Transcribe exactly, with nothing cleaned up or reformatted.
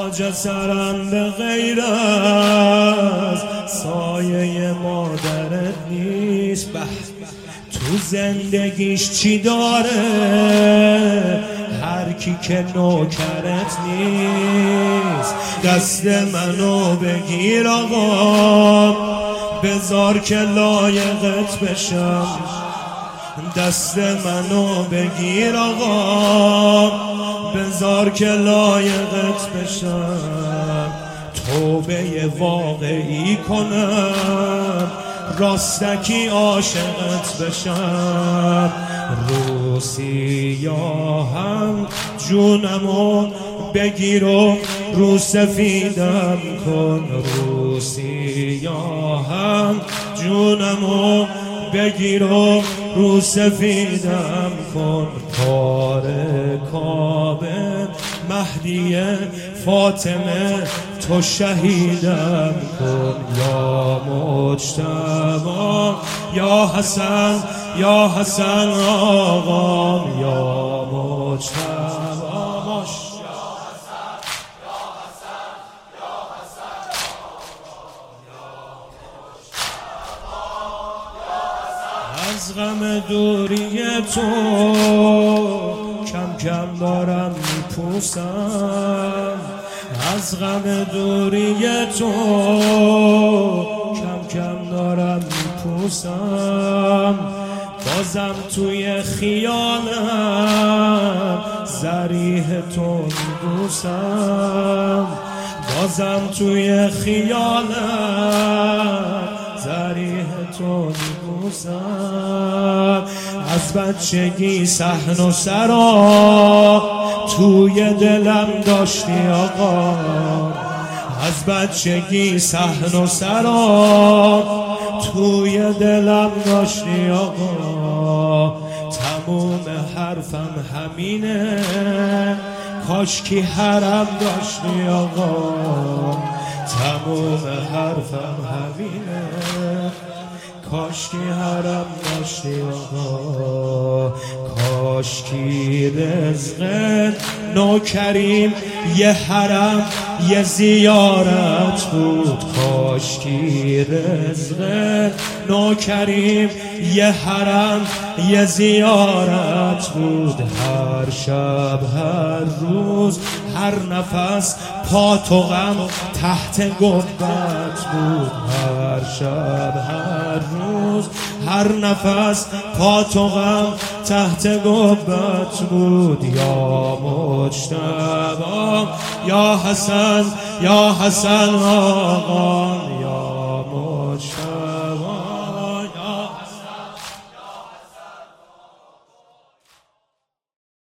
تاج سرم به غیر از سایه مادرت نیست. به تو زندگیش چی داره هر کی که نوکرت نیست؟ دست منو بگیر آقا بذار که لایقت بشم. دست منو بگیر آقا بذار که لایقت بشم. توبه واقعی کنم راستکی عاشقت بشم. رو سیاهم جونمو بگیر و رو سفیدم کن. رو سیاهم جونمو بگیر و رو سفیدم کن. پاره کابه مهدی فاطمه تو شهیدم کن. یا مجتبی یا حسن یا حسن آقام یا مجتبی از غم دوری تو کم کم دارم میپوسم. از غم دوری تو کم کم دارم میپوسم. بازم توی خیالم ضریح تو میبوسم. بازم توی خیالم ضریح تو میبوسم. از بچگی صحن و سرا توی دلم داشتی آقا. از بچگی صحن و سرا توی دلم داشتی آقا. تموم حرفم همینه کاشکی حرم داشتی آقا. تموم حرفم همینه کاشکی حرم داشتی آقا. کاشکی رزق نوکریم یه حرم یه زیارت بود. کاشکی رزق نوکریم یه حرم یه زیارت بود. هر شب هر روز هر نفس پا تو غم تحت گنبد بود. هر شب هر روز هر نفس پا تو غم تحت گنبد بود. یا مجتبی یا حسن یا حسن آقا